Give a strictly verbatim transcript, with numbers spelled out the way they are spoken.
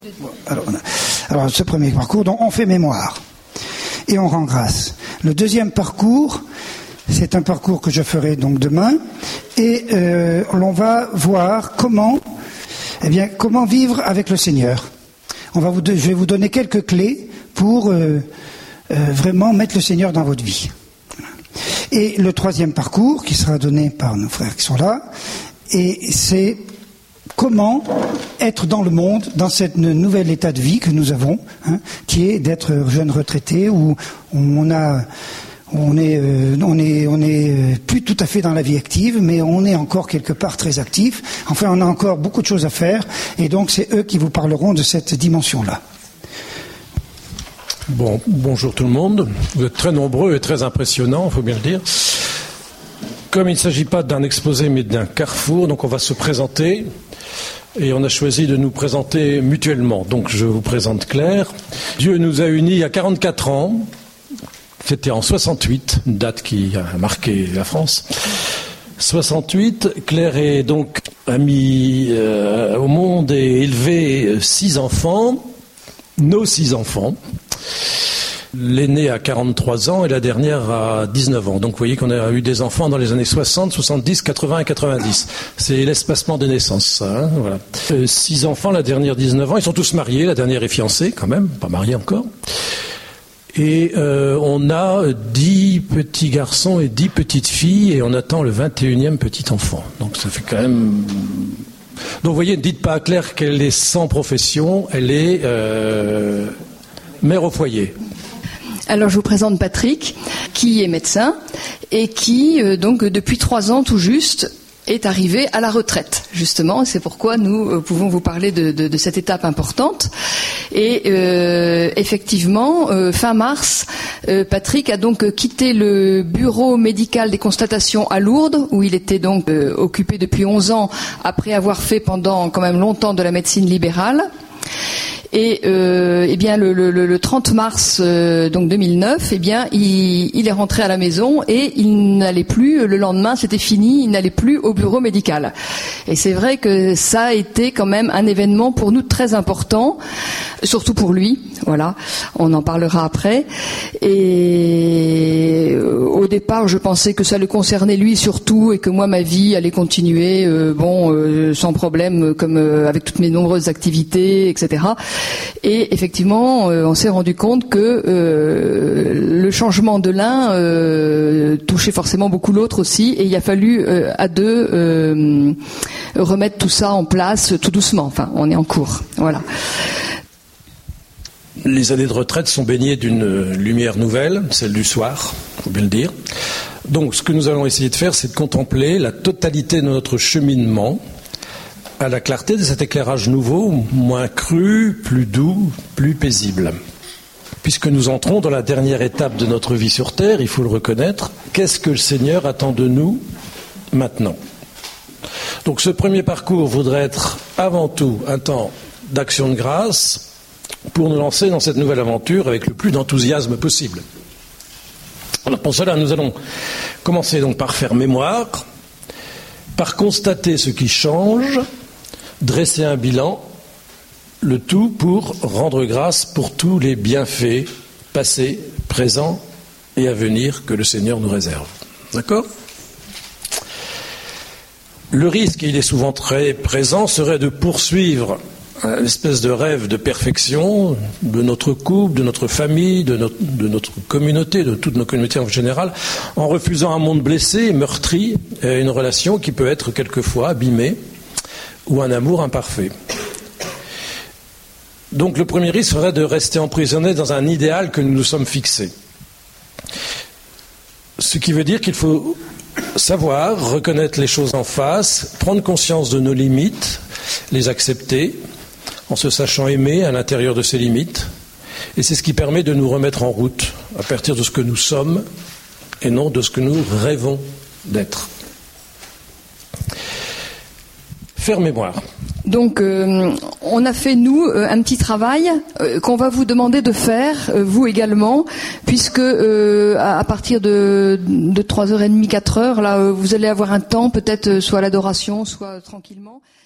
Alors, on a, alors, ce premier parcours, donc on fait mémoire et on rend grâce. Le deuxième parcours, c'est un parcours que je ferai donc demain, et euh, l'on va voir comment, eh bien, comment vivre avec le Seigneur. On va vous, je vais vous donner quelques clés pour euh, euh, vraiment mettre le Seigneur dans votre vie. Et le troisième parcours, qui sera donné par nos frères qui sont là, et c'est comment être dans le monde, dans cette nouvel état de vie que nous avons, hein, qui est d'être jeune retraité, où on a, on est, euh, on est, on est plus tout à fait dans la vie active, mais on est encore quelque part très actif. Enfin, on a encore beaucoup de choses à faire, et donc c'est eux qui vous parleront de cette dimension-là. Bon, bonjour tout le monde. Vous êtes très nombreux et très impressionnants, il faut bien le dire. Comme il ne s'agit pas d'un exposé, mais d'un carrefour, donc on va se présenter. Et on a choisi de nous présenter mutuellement. Donc je vous présente Claire. Dieu nous a unis il y a quarante-quatre ans. C'était en soixante-huit, une date qui a marqué la France. soixante-huit, Claire est donc a mis euh, au monde et élevé six enfants, nos six enfants. L'aînée a quarante-trois ans et la dernière a dix-neuf ans. Donc vous voyez qu'on a eu des enfants dans les années soixante, soixante-dix, quatre-vingts et quatre-vingt-dix. C'est l'espacement des naissances, ça. Hein, voilà. Euh, six enfants, la dernière dix-neuf ans. Ils sont tous mariés. La dernière est fiancée quand même, pas mariée encore. Et euh, on a dix petits garçons et dix petites filles et on attend le vingt et unième petit enfant. Donc ça fait quand même... Donc vous voyez, ne dites pas à Claire qu'elle est sans profession. Elle est euh, mère au foyer. Alors je vous présente Patrick, qui est médecin et qui, euh, donc depuis trois ans tout juste, est arrivé à la retraite, justement. C'est pourquoi nous euh, pouvons vous parler de, de, de cette étape importante. Et euh, effectivement, euh, fin mars, euh, Patrick a donc quitté le bureau médical des constatations à Lourdes, où il était donc euh, occupé depuis onze ans, après avoir fait pendant quand même longtemps de la médecine libérale. Et euh, eh bien le, le, le trente mars euh, donc deux mille neuf, eh bien il, il est rentré à la maison et il n'allait plus. Le lendemain, c'était fini. Il n'allait plus au bureau médical. Et c'est vrai que ça a été quand même un événement pour nous très important, surtout pour lui. Voilà, on en parlera après. Et euh, au départ, je pensais que ça le concernait lui surtout et que moi, ma vie allait continuer, euh, bon, euh, sans problème, comme euh, avec toutes mes nombreuses activités, et cetera. Et effectivement, euh, on s'est rendu compte que euh, le changement de l'un euh, touchait forcément beaucoup l'autre aussi, et il a fallu euh, à deux euh, remettre tout ça en place tout doucement. Enfin, on est en cours. Voilà. Les années de retraite sont baignées d'une lumière nouvelle, celle du soir, il faut bien le dire. Donc, ce que nous allons essayer de faire, c'est de contempler la totalité de notre cheminement à la clarté de cet éclairage nouveau, moins cru, plus doux, plus paisible. Puisque nous entrons dans la dernière étape de notre vie sur Terre, il faut le reconnaître, qu'est-ce que le Seigneur attend de nous maintenant ? Donc ce premier parcours voudrait être avant tout un temps d'action de grâce pour nous lancer dans cette nouvelle aventure avec le plus d'enthousiasme possible. Alors pour cela, nous allons commencer donc par faire mémoire, par constater ce qui change, dresser un bilan, le tout pour rendre grâce pour tous les bienfaits passés, présents et à venir que le Seigneur nous réserve. D'accord ? Le risque, il est souvent très présent, serait de poursuivre une espèce de rêve de perfection de notre couple, de notre famille, de notre, de notre communauté, de toutes nos communautés en général, en refusant un monde blessé, meurtri, et une relation qui peut être quelquefois abîmée, ou un amour imparfait. Donc le premier risque serait de rester emprisonné dans un idéal que nous nous sommes fixés. Ce qui veut dire qu'il faut savoir reconnaître les choses en face, prendre conscience de nos limites, les accepter, en se sachant aimer à l'intérieur de ces limites. Et c'est ce qui permet de nous remettre en route à partir de ce que nous sommes et non de ce que nous rêvons d'être. Faire mémoire. Donc, euh, on a fait, nous, euh, un petit travail euh, qu'on va vous demander de faire, euh, vous également, puisque euh, à, à partir de, de trois heures trente, quatre heures, là, euh, vous allez avoir un temps, peut-être euh, soit à l'adoration, soit tranquillement.